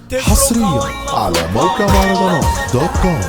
حصريا على موقع مهرجانات دوت كوم.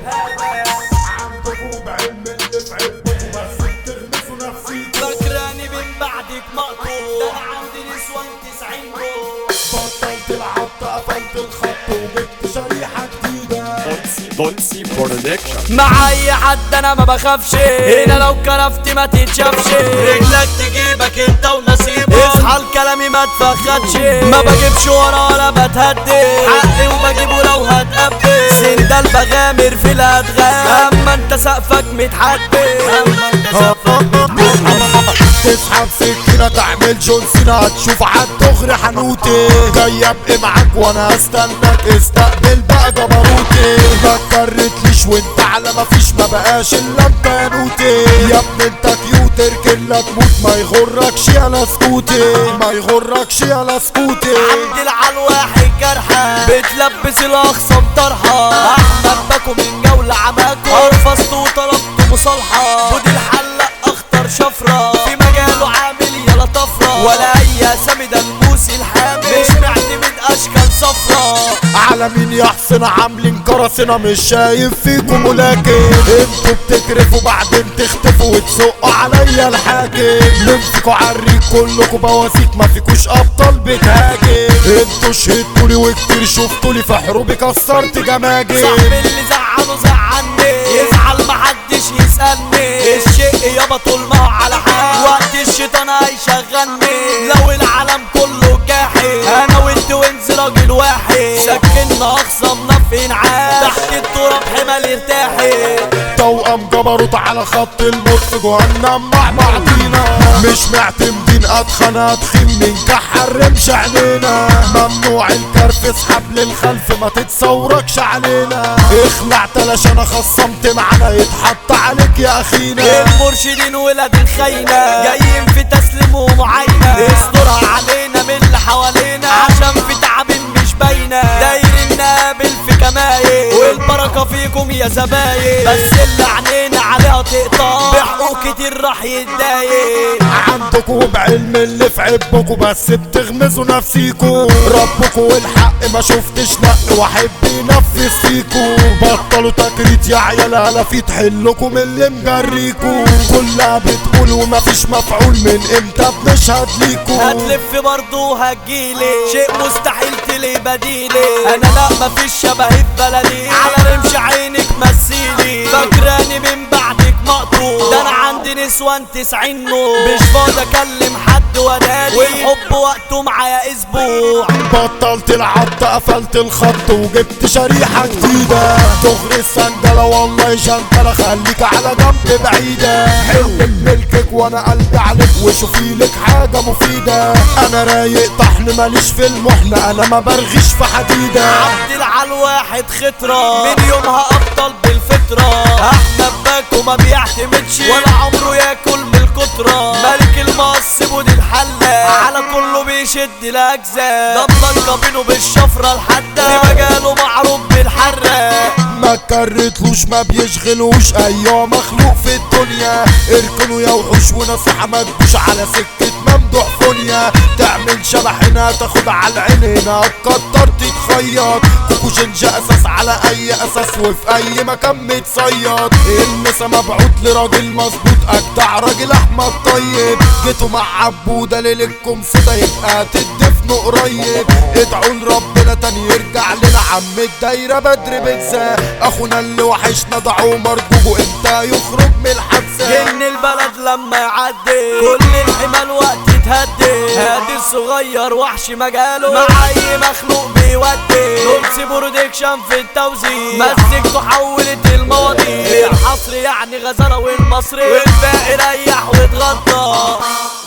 فاكراني من بعدك مقطوع، ده انا عندي نسوان 90 جول. بطلت العط قفلت الخط وجبت شريحة جديدة. دولسي برودكشن. مع اي حد انا ما بخافش، هنا لو كرفت ما تتشافش، رجلك تجيبك انت ونصيبك، اصحى لكلامي ما تفخدش، ما بجيبش ورا ولا بتهدي، حقي وبجيبه لو هتقبل، سندال بغامر في الادغال، اما انت سقفك متحدد، اما انت سقفك متحدد. تسحب سكينة تعمل جون سينا، هتشوف عالدغري حنوتي، جاي ابقى معاك وانا هستناك، استقبل بقى جبروتي، ما تكرتليش وانت على مفيش، ما بقاش الا انت يا نوتي، يا ابني انت كيوت اركن لا تموت، ما يغركش يا سكوتي، ما يغركش يا سكوتي. عندي العالواحد جرحة بتلبس الاخصام طرحة، احمد باكو من جولة عماكو، ارفضت وطلبت مصالحة، بودي الحلق اخطر شفرة، في مجاله عامل يلا طفرة، ولا اي اسامي ده الموسي الحامل، مش معتمد اشكال صفرة. على مين يا حسين عاملين كراسنا، مش شايف فيكم ولكن انتوا بتكرفوا بعدين تختفوا وتسقوا عليا الحاكم، نمسكوا عالريق كلكوا بواسيك، ما فيكوش ابطال بتهاجم، انتوا شهدتولي وكتير شفتولي في حروبي كسرت جماجم، صاحبي اللي زعله زعلني، يزعل محدش يسألني، الشق يابا طول ما هو على حال، وقت الشيطان هيشغلني، لو العالم كله جاحد، انا وانت وانز راجل واحد، سكننا اخصمنا في انعام، تحت التراب حمل ارتاحي، توأم جبروت على خط الموت في جهنم مع بعضينا، مش معتمدين اتخن اتخين ننكحر رمش عينينا، ممنوع الكرف اسحب للخلف ما تتصوركش علينا، اخلع تلاش انا خصمت معانا يتحط عليك يا اخينا، المرشدين ولاد الخاينة جايين في تسليم ومعاينة، استرها علينا من اللي حوالينا، عشان في تعب مش باينة، دايرين نقابل في كمايل، والبركة فيكم يا زباين، بس اللي عينينا عليها تقطع، بحقوق كتير راح يتضايق، عندكوا بعلم اللي في عبكوا، بس بتغمزوا نفسيكوا، ربكوا والحق ما شفتش نق واحد بينفذ فيكوا، بطلوا تكريت يا عيال هلا في تحلكوا من اللي مجريكوا، كلها بتقول ومفيش مفعول، من امتى بنشهد ليكوا، هتلف برضه وهتجيلي، شيء مستحيل تلاقي بديلي، انا لا مفيش شبهي في بلدي، على رمش عينك مثيلي، فاكراني من بعدك مقطوع، ده انا عندي نسوان 90 نور، مش فاضي اكلم حد ودادي، والحب وقته معايا اسبوع، بطلت العط قفلت الخط وجبت شريحة جديدة، دغري السندلة والله شنطلة، خليك على جنب بعيدة، حلمك ملكك وانا قلبي عليك، وشوفي لك حاجة مفيدة، انا رايق طحن ماليش في المحنة، انا ما برغيش في حديدة، عبد العالواحد خطرة من يومها ابطل بالفطرة، احمد باكو ما بيعتمدش ولا عمره ياكل من الكترة، ملك المقص بودي الحلة على كله بيشد الاجزاء، ده ملقبينه بالشفرة الحادة، في مجاله معروف بالحرة، ما كرتلوش ما بيشغلوش ايوه مخلوق في الدنيا، اركنوا يا وحوش ونصيحة ما تجوش على سكة ممدوح فنيا، تعمل شبح هنا تاخد على العين هنا تكتر تتخيط، كوكو جنجة اساس على اي اساس وفي اي مكان متصيد، المسا مبعوت لراجل مظبوط اجدع راجل احمد طيب، جيتوا مع عبودة ليلكم سودا يبقى تدفنوا قريب، ادعوا لربنا تاني يرجع لنا عم الدايرة بدر بتزا، اخونا اللي وحشنا ضاعوا مرجوبه امتى يخرج من الحبسة، جن البلد لما يعدي كل الحمال وقت تهدي، هادي الصغير وحش مجاله مع اي مخلوق بيودي، دولسي برودكشن في التوزيع، مسكته حولت المواضيع، الحصر يعني غزالة والمصري، والباقي ريح واتغطى.